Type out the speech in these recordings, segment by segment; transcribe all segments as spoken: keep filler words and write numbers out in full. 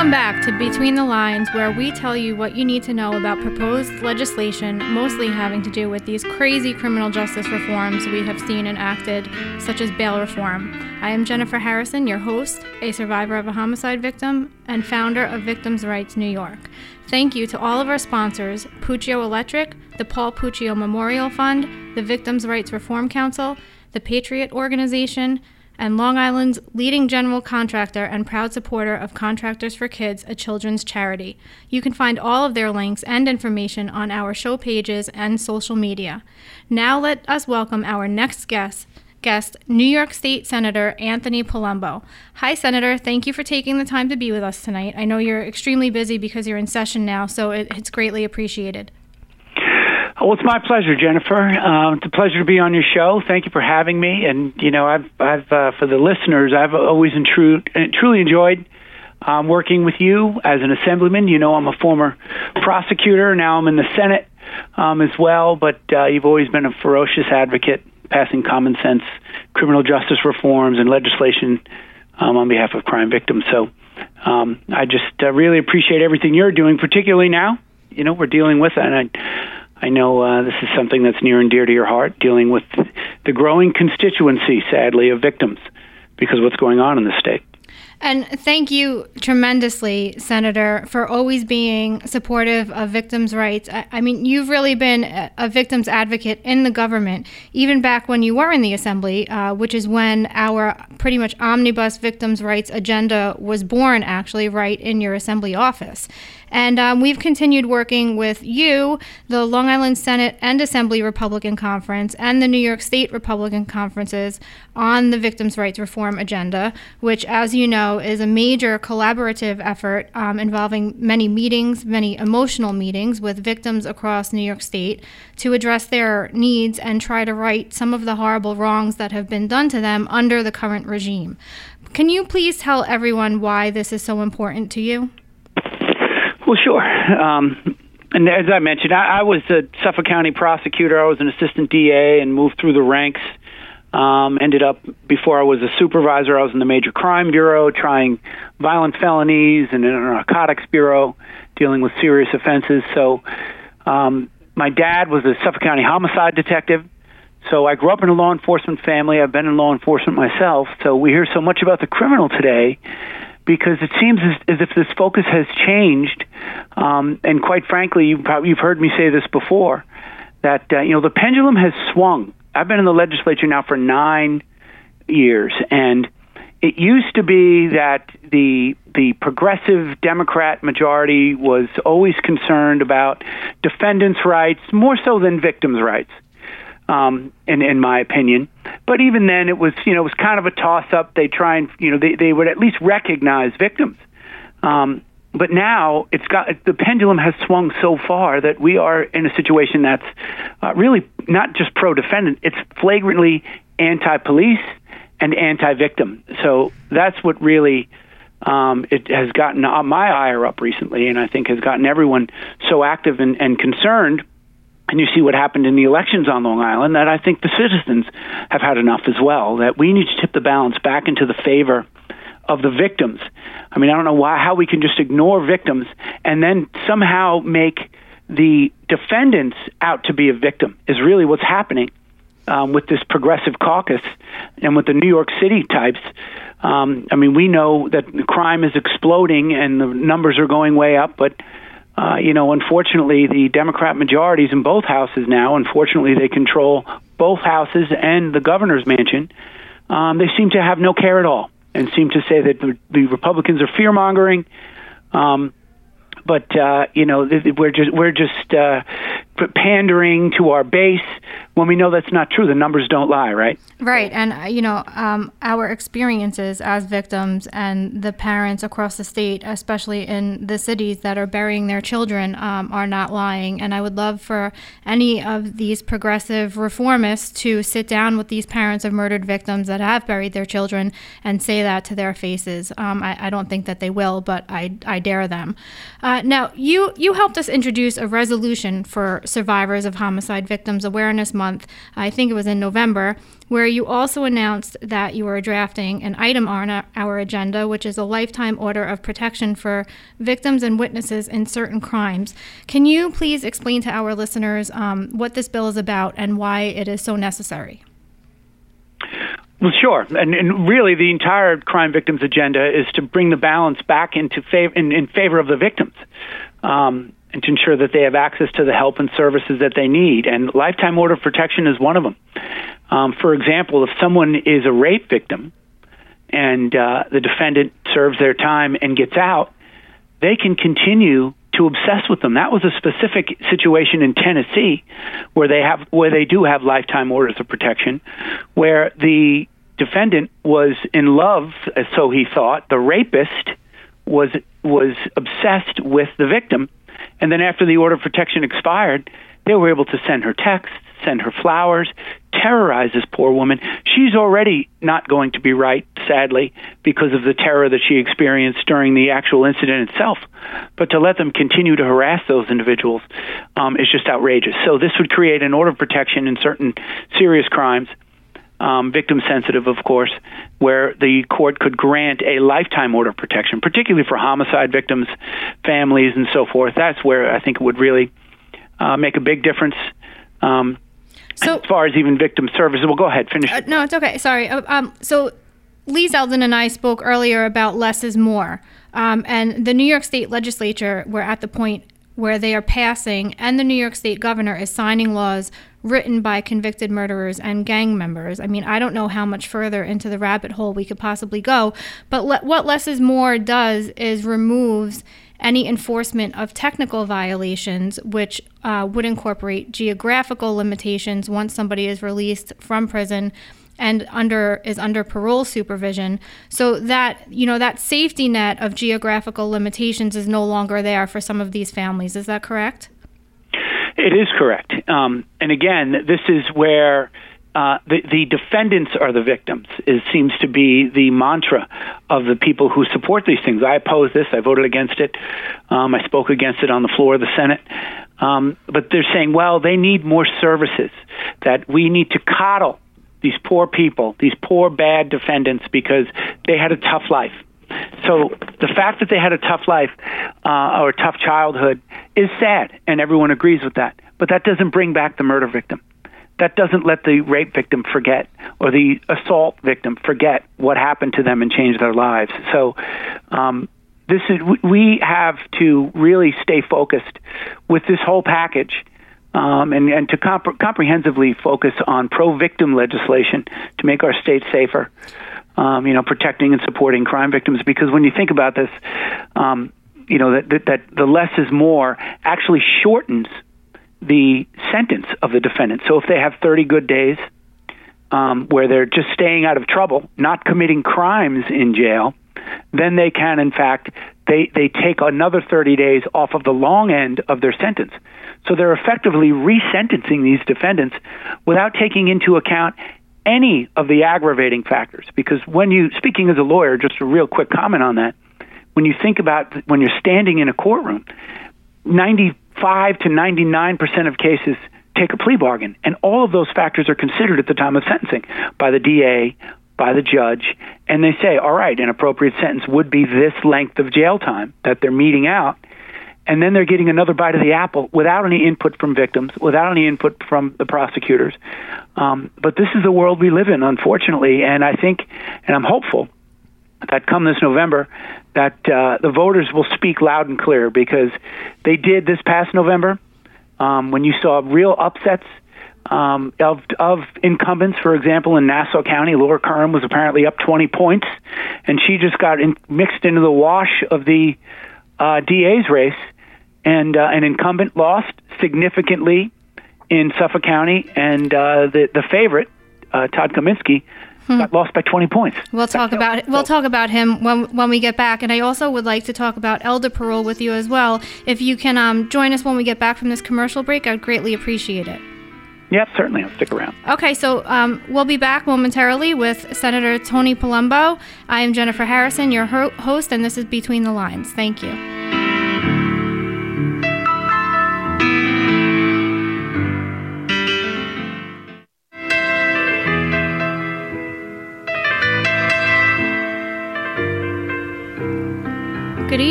Welcome back to Between the Lines, where we tell you what you need to know about proposed legislation, mostly having to do with these crazy criminal justice reforms we have seen enacted, such as bail reform. I am Jennifer Harrison, your host, a survivor of a homicide victim, and founder of Victims' Rights New York. Thank you to all of our sponsors, Puccio Electric, the Paul Puccio Memorial Fund, the Victims' Rights Reform Council, the Patriot Organization, and Long Island's leading general contractor and proud supporter of Contractors for Kids, a children's charity. You can find all of their links and information on our show pages and social media. Now let us welcome our next guest, guest, New York State Senator Anthony Palumbo. Hi, Senator. Thank you for taking the time to be with us tonight. I know you're extremely busy because you're in session now, so it, it's greatly appreciated. Well, it's my pleasure, Jennifer. Uh, it's a pleasure to be on your show. Thank you for having me. And, you know, I've, I've uh, for the listeners, I've always intru- truly enjoyed um, working with you as an assemblyman. You know, I'm a former prosecutor. Now I'm in the Senate um, as well. But uh, you've always been a ferocious advocate, passing common sense criminal justice reforms and legislation um, on behalf of crime victims. So um, I just uh, really appreciate everything you're doing, particularly now. You know, we're dealing with that. And I, I know uh, this is something that's near and dear to your heart, dealing with the growing constituency, sadly, of victims because of what's going on in the state. And thank you tremendously, Senator, for always being supportive of victims' rights. I, I mean, you've really been a, a victims advocate in the government, even back when you were in the Assembly, uh, which is when our pretty much omnibus victims' rights agenda was born, actually, right in your Assembly office. And um, we've continued working with you, the Long Island Senate and Assembly Republican Conference, and the New York State Republican Conferences on the victims' rights reform agenda, which, as you know, is a major collaborative effort um, involving many meetings, many emotional meetings with victims across New York State to address their needs and try to right some of the horrible wrongs that have been done to them under the current regime. Can you please tell everyone why this is so important to you? Well, sure. Um, and as I mentioned, I, I was a Suffolk County prosecutor. I was an assistant D A and moved through the ranks. Um, ended up, before I was a supervisor, I was in the Major Crime Bureau trying violent felonies and in a narcotics bureau dealing with serious offenses. So um, my dad was a Suffolk County homicide detective. So I grew up in a law enforcement family. I've been in law enforcement myself. So we hear so much about the criminal today because it seems as, as if this focus has changed. Um, and quite frankly, you've, probably, you've heard me say this before, that uh, you know the pendulum has swung. I've been in the legislature now for nine years, and it used to be that the the progressive Democrat majority was always concerned about defendants' rights, more so than victims' rights, um, in, in my opinion. But even then, it was you know it was kind of a toss-up. They try and you know they, they would at least recognize victims. Um, But now it's got the pendulum has swung so far that we are in a situation that's uh, really not just pro-defendant; it's flagrantly anti-police and anti-victim. So that's what really um, it has gotten my ire up recently, and I think has gotten everyone so active and, and concerned. And you see what happened in the elections on Long Island, that I think the citizens have had enough as well. That we need to tip the balance back into the favor of the victims. I mean, I don't know why, how we can just ignore victims and then somehow make the defendants out to be a victim is really what's happening um, with this progressive caucus and with the New York City types. Um, I mean, we know that the crime is exploding and the numbers are going way up, but uh, you know, unfortunately, the Democrat majorities in both houses now, unfortunately, they control both houses and the governor's mansion. Um, they seem to have no care at all, and seem to say that the, the Republicans are fear-mongering. Um, but, uh, you know, we're just we're just uh, pandering to our base when we know that's not true. The numbers don't lie, right? Right. And, uh, you know, um, our experiences as victims and the parents across the state, especially in the cities that are burying their children, um, are not lying. And I would love for any of these progressive reformists to sit down with these parents of murdered victims that have buried their children and say that to their faces. Um, I, I don't think that they will, but I, I dare them. Uh, now, you, you helped us introduce a resolution for Survivors of Homicide Victims Awareness Month month, I think it was in November, where you also announced that you were drafting an item on our agenda, which is a lifetime order of protection for victims and witnesses in certain crimes. Can you please explain to our listeners um, what this bill is about and why it is so necessary? Well, sure. And, and really, the entire crime victims agenda is to bring the balance back into favor, in, in favor of the victims, um, and to ensure that they have access to the help and services that they need. And lifetime order of protection is one of them. Um, for example, if someone is a rape victim and uh, the defendant serves their time and gets out, they can continue to obsess with them. That was a specific situation in Tennessee where they have where they do have lifetime orders of protection, where the defendant was in love, so he thought. The rapist was was obsessed with the victim, and then after the order of protection expired, they were able to send her texts, send her flowers, terrorize this poor woman. She's already not going to be right, sadly, because of the terror that she experienced during the actual incident itself. But to let them continue to harass those individuals um, is just outrageous. So this would create an order of protection in certain serious crimes, um, victim sensitive, of course, where the court could grant a lifetime order of protection, particularly for homicide victims, families, and so forth. That's where I think it would really uh, make a big difference. Um, So, as far as even victim services, well, go ahead, finish. Uh, no, it's okay. Sorry. Uh, um, so Lee Zeldin and I spoke earlier about less is more. Um, and the New York State legislature, we're at the point where they are passing, and the New York State governor is signing laws written by convicted murderers and gang members. I mean, I don't know how much further into the rabbit hole we could possibly go, but le- what less is more does is removes any enforcement of technical violations, which uh, would incorporate geographical limitations once somebody is released from prison and under is under parole supervision. So that, you know, that safety net of geographical limitations is no longer there for some of these families. Is that correct? It is correct. Um, and again, this is where Uh, the, the defendants are the victims. It seems to be the mantra of the people who support these things. I oppose this. I voted against it. Um, I spoke against it on the floor of the Senate. Um, but they're saying, well, they need more services, that we need to coddle these poor people, these poor, bad defendants, because they had a tough life. So the fact that they had a tough life uh, or a tough childhood is sad, and everyone agrees with that. But that doesn't bring back the murder victim. That doesn't let the rape victim forget, or the assault victim forget what happened to them and change their lives. So um, this is we have to really stay focused with this whole package, um, and, and to comp- comprehensively focus on pro-victim legislation to make our state safer, um, you know, protecting and supporting crime victims. Because when you think about this, um, you know, that, that, that the less is more actually shortens the sentence of the defendant. So if they have thirty good days um, where they're just staying out of trouble, not committing crimes in jail, then they can, in fact, they, they take another thirty days off of the long end of their sentence. So they're effectively resentencing these defendants without taking into account any of the aggravating factors. Because when you, speaking as a lawyer, just a real quick comment on that, when you think about when you're standing in a courtroom, ninety-five to ninety-nine percent of cases take a plea bargain, and all of those factors are considered at the time of sentencing by the D A, by the judge, and they say, all right, an appropriate sentence would be this length of jail time that they're meting out, and then they're getting another bite of the apple without any input from victims, without any input from the prosecutors. Um, but this is the world we live in, unfortunately, and I think, and I'm hopeful, that come this November, that uh, the voters will speak loud and clear, because they did this past November um, when you saw real upsets um, of, of incumbents. For example, in Nassau County, Laura Curran was apparently up twenty points, and she just got in, mixed into the wash of the uh, D A's race, and uh, an incumbent lost significantly in Suffolk County, and uh, the, the favorite, uh, Todd Kaminsky, Hmm. got lost by twenty points. We'll talk That's about it. We'll talk about him when when we get back, and I also would like to talk about elder parole with you as well. If you can um, join us when we get back from this commercial break, I'd greatly appreciate it. Yep, certainly. I'll stick around. Okay, so um, we'll be back momentarily with Senator Tony Palumbo. I am Jennifer Harrison, your ho- host, and this is Between the Lines. Thank you.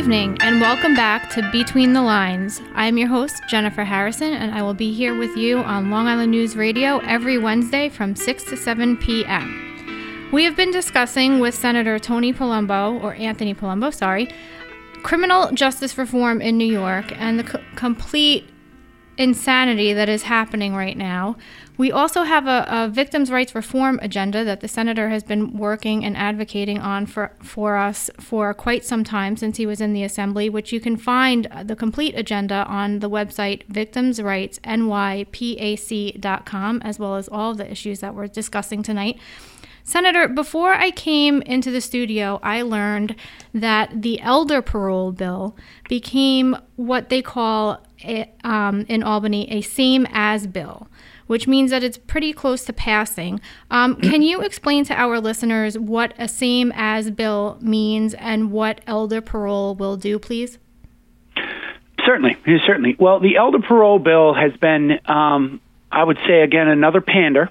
evening, and welcome back to Between the Lines. I am your host, Jennifer Harrison, and I will be here with you on Long Island News Radio every Wednesday from six to seven p.m. We have been discussing with Senator Tony Palumbo, or Anthony Palumbo, sorry, criminal justice reform in New York and the co- complete insanity that is happening right now. We also have a, a victims' rights reform agenda that the senator has been working and advocating on for, for us for quite some time since he was in the Assembly, which you can find the complete agenda on the website victims rights n y pac dot com, as well as all of the issues that we're discussing tonight. Senator, before I came into the studio, I learned that the elder parole bill became what they call a, um, in Albany a same-as bill, which means that it's pretty close to passing. Um, can you explain to our listeners what a same-as bill means and what elder parole will do, please? Certainly, certainly. Well, the elder parole bill has been, um, I would say, again, another pander,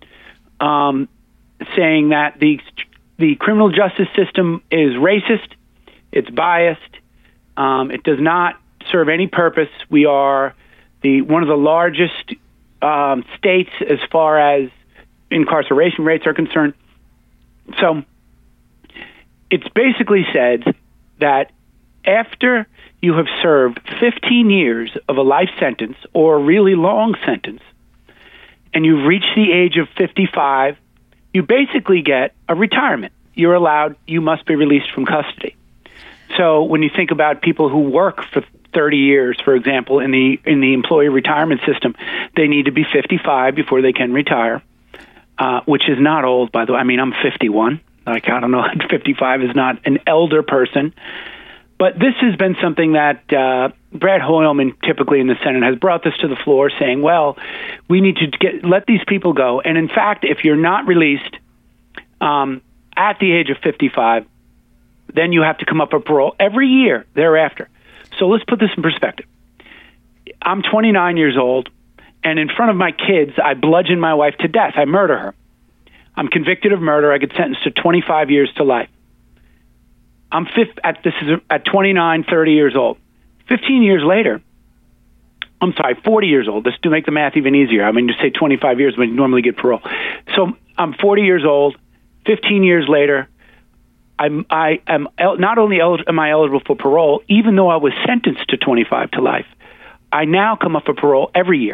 um, saying that the the criminal justice system is racist, it's biased, um, it does not serve any purpose. We are the one of the largest um, states as far as incarceration rates are concerned. So it's basically said that after you have served fifteen years of a life sentence or a really long sentence, and you've reached the age of fifty-five, you basically get a retirement. You're allowed, you must be released from custody. So when you think about people who work for thirty years, for example, in the in the employee retirement system, they need to be fifty-five before they can retire, uh, which is not old, by the way. I mean, I'm fifty-one. Like, I don't know, fifty-five is not an elder person. But this has been something that uh, Brad Hoylman, typically in the Senate, has brought this to the floor, saying, well, we need to get let these people go. And in fact, if you're not released um, at the age of fifty-five, then you have to come up for parole every year thereafter. So let's put this in perspective. I'm twenty-nine years old, and in front of my kids, I bludgeon my wife to death. I murder her. I'm convicted of murder. I get sentenced to twenty-five years to life. I'm fifth, at this is at twenty-nine, thirty years old. fifteen years later, I'm sorry, forty years old. Let's do make the math even easier. I mean, just say twenty-five years when you normally get parole. So I'm forty years old. fifteen years later, I'm, I am el- not only el- am I eligible for parole, even though I was sentenced to twenty-five to life, I now come up for parole every year.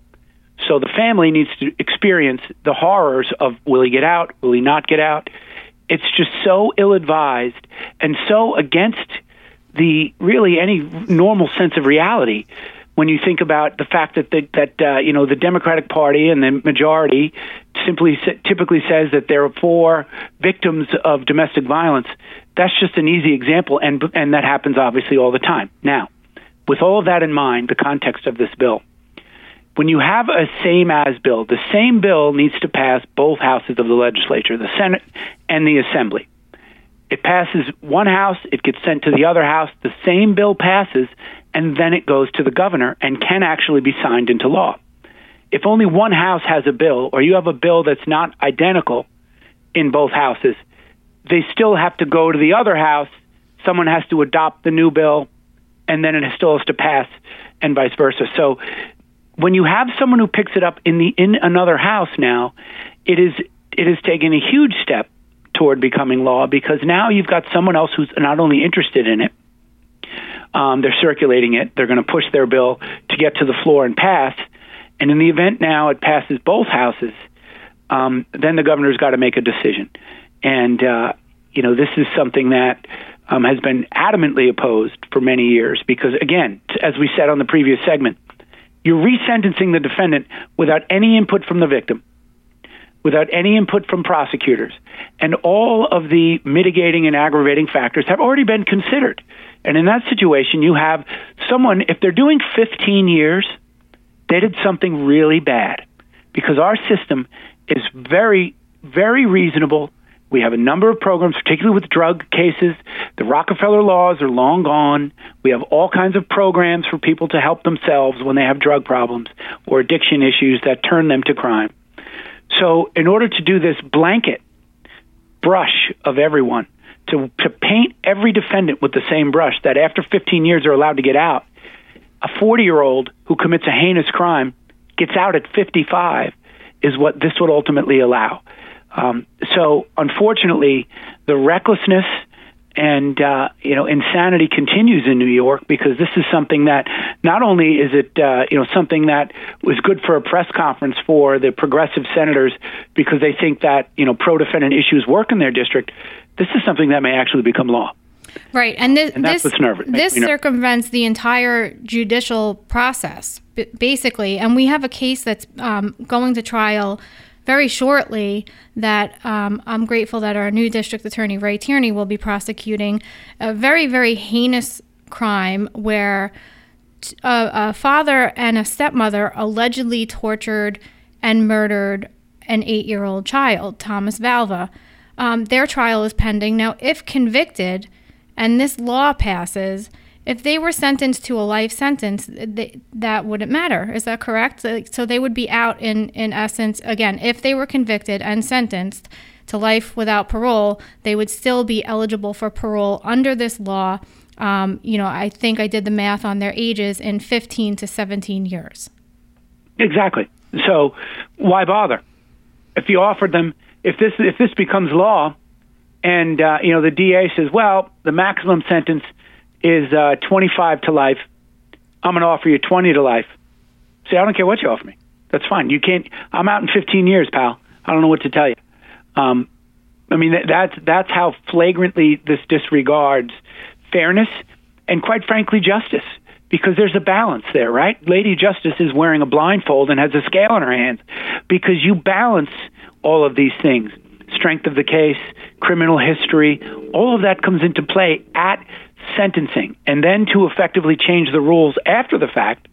So the family needs to experience the horrors of will he get out, will he not get out? It's just so ill-advised and so against the really any normal sense of reality when you think about the fact that the, that uh, you know the Democratic Party and the majority simply typically says that there are for victims of domestic violence. That's just an easy example, and and that happens obviously all the time. Now, with all of that in mind, the context of this bill, when you have a same-as bill, the same bill needs to pass both houses of the legislature, the Senate and the Assembly. It passes one house, it gets sent to the other house, the same bill passes, and then it goes to the governor and can actually be signed into law. If only one house has a bill, or you have a bill that's not identical in both houses, they still have to go to the other house, someone has to adopt the new bill, and then it still has to pass, and vice versa. So when you have someone who picks it up in the in another house now, it is it is taking a huge step toward becoming law, because now you've got someone else who's not only interested in it, um, they're circulating it, they're going to push their bill to get to the floor and pass, and in the event now it passes both houses, um, then the governor's got to make a decision. And, uh, you know, this is something that um, has been adamantly opposed for many years, because, again, as we said on the previous segment, you're resentencing the defendant without any input from the victim, without any input from prosecutors. And all of the mitigating and aggravating factors have already been considered. And in that situation, you have someone, if they're doing fifteen years, they did something really bad, because our system is very, very reasonable. We have a number of programs, particularly with drug cases. The Rockefeller laws are long gone. We have all kinds of programs for people to help themselves when they have drug problems or addiction issues that turn them to crime. So in order to do this blanket brush of everyone, to, to paint every defendant with the same brush, that after fifteen years are allowed to get out, a forty-year-old who commits a heinous crime gets out at fifty-five is what this would ultimately allow. Um, so, unfortunately, the recklessness and uh, you know insanity continues in New York, because this is something that not only is it uh, you know something that was good for a press conference for the progressive senators because they think that you know pro-defendant issues work in their district. This is something that may actually become law. Right, and this and that's this, what's nervous. this circumvents the entire judicial process, b- basically. And we have a case that's um, going to trial very shortly that um, I'm grateful that our new district attorney, Ray Tierney, will be prosecuting a very, very heinous crime where t- a, a father and a stepmother allegedly tortured and murdered an eight-year-old child, Thomas Valva. Um, their trial is pending. Now, if convicted and this law passes, if they were sentenced to a life sentence, they, that wouldn't matter. Is that correct? So they would be out in, in essence, again, if they were convicted and sentenced to life without parole, they would still be eligible for parole under this law. Um, you know, I think I did the math on their ages in fifteen to seventeen years. Exactly. So why bother? If you offered them, if this if this becomes law, and uh, you know the D A says, well, the maximum sentence is uh, twenty-five to life, I'm going to offer you twenty to life. See, I don't care what you offer me. That's fine. You can't. I'm out in fifteen years, pal. I don't know what to tell you. Um, I mean, that, that's that's how flagrantly this disregards fairness and, quite frankly, justice. Because there's a balance there, right? Lady Justice is wearing a blindfold and has a scale in her hands, because you balance all of these things. Strength of the case, criminal history, all of that comes into play at sentencing. And then to effectively change the rules after the fact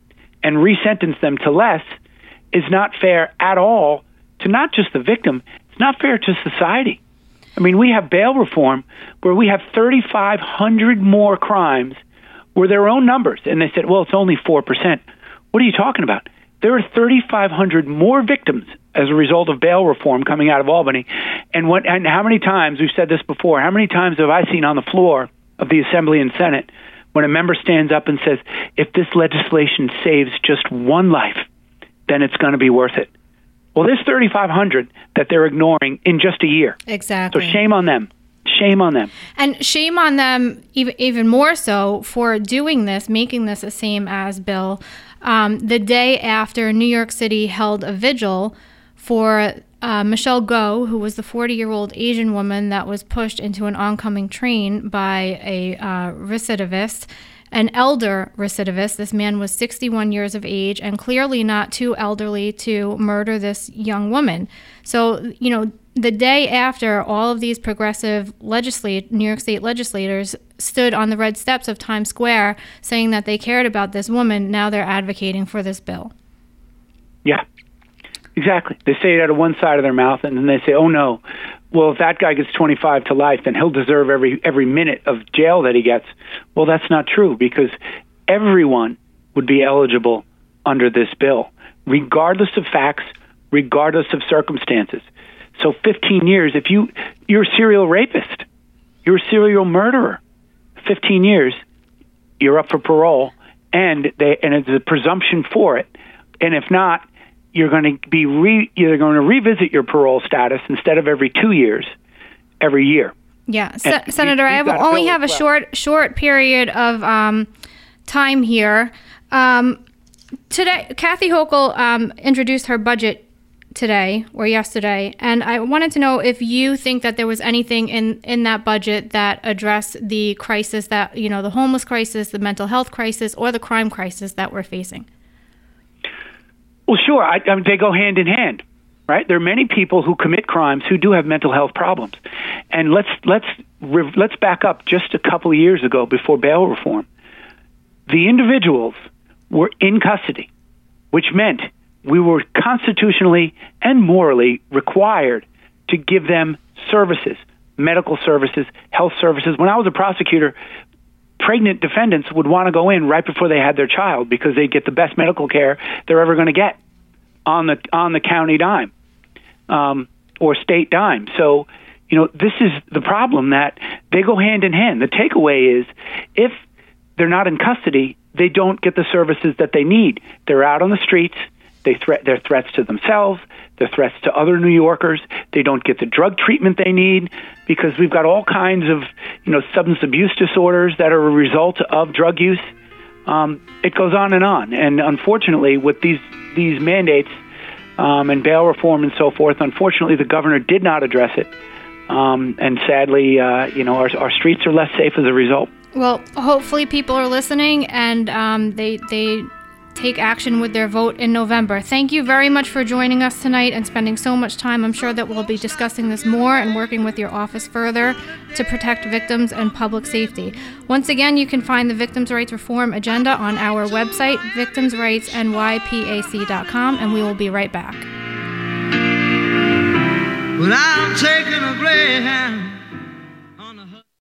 and resentence them to less is not fair at all to not just the victim, it's not fair to society. I mean, we have bail reform where we have thirty-five hundred more crimes were their own numbers, and they said, well, it's only four percent. What are you talking about? There are thirty-five hundred more victims as a result of bail reform coming out of Albany. And what? And how many times, we've said this before, how many times have I seen on the floor of the Assembly and Senate when a member stands up and says, if this legislation saves just one life, then it's going to be worth it. Well, there's thirty-five hundred that they're ignoring in just a year. Exactly. So shame on them. Shame on them. And shame on them even, even more so for doing this, making this a same as bill, um, the day after New York City held a vigil for uh, Michelle Go, who was the forty-year-old Asian woman that was pushed into an oncoming train by a uh, recidivist, an elder recidivist. This man was sixty-one years of age and clearly not too elderly to murder this young woman. So, you know, the day after all of these progressive legislate New York State legislators stood on the red steps of Times Square saying that they cared about this woman, now they're advocating for this bill. Yeah, exactly. They say it out of one side of their mouth, and then they say, oh, no, well, if that guy gets twenty-five to life, then he'll deserve every every minute of jail that he gets. Well, that's not true, because everyone would be eligible under this bill, regardless of facts, regardless of circumstances. So fifteen years, if you, you're a serial rapist, you're a serial murderer, fifteen years, you're up for parole, and they and it's a presumption for it. And if not, you're going to be re, you're going to revisit your parole status instead of every two years, every year. Yeah, Se- Senator, I have, only have a well. short short period of um, time here. Um, today, Kathy Hochul um, introduced her budget today or yesterday, and I wanted to know if you think that there was anything in, in that budget that addressed the crisis that, you know, the homeless crisis, the mental health crisis, or the crime crisis that we're facing. Well, sure. I, I mean, they go hand in hand, right? There are many people who commit crimes who do have mental health problems, and let's let's let's back up just a couple of years ago before bail reform. The individuals were in custody, which meant we were constitutionally and morally required to give them services, medical services, health services. When I was a prosecutor, pregnant defendants would want to go in right before they had their child because they'd get the best medical care they're ever going to get on the on the county dime um, or state dime. So, you know, this is the problem, that they go hand in hand. The takeaway is, if they're not in custody, they don't get the services that they need. They're out on the streets. They threat, they're threats to themselves. They're threats to other New Yorkers. They don't get the drug treatment they need, because we've got all kinds of, you know, substance abuse disorders that are a result of drug use. Um, it goes on and on. And unfortunately, with these these mandates um, and bail reform and so forth, unfortunately, the governor did not address it. Um, and sadly, uh, you know, our, our streets are less safe as a result. Well, hopefully people are listening and um, they they take action with their vote in November. Thank you very much for joining us tonight and spending so much time. I'm sure that we'll be discussing this more and working with your office further to protect victims and public safety. Once again, you can find the Victims' Rights Reform agenda on our website, victims rights n y pac dot com, and we will be right back. Well, I'm taking a Greyhound.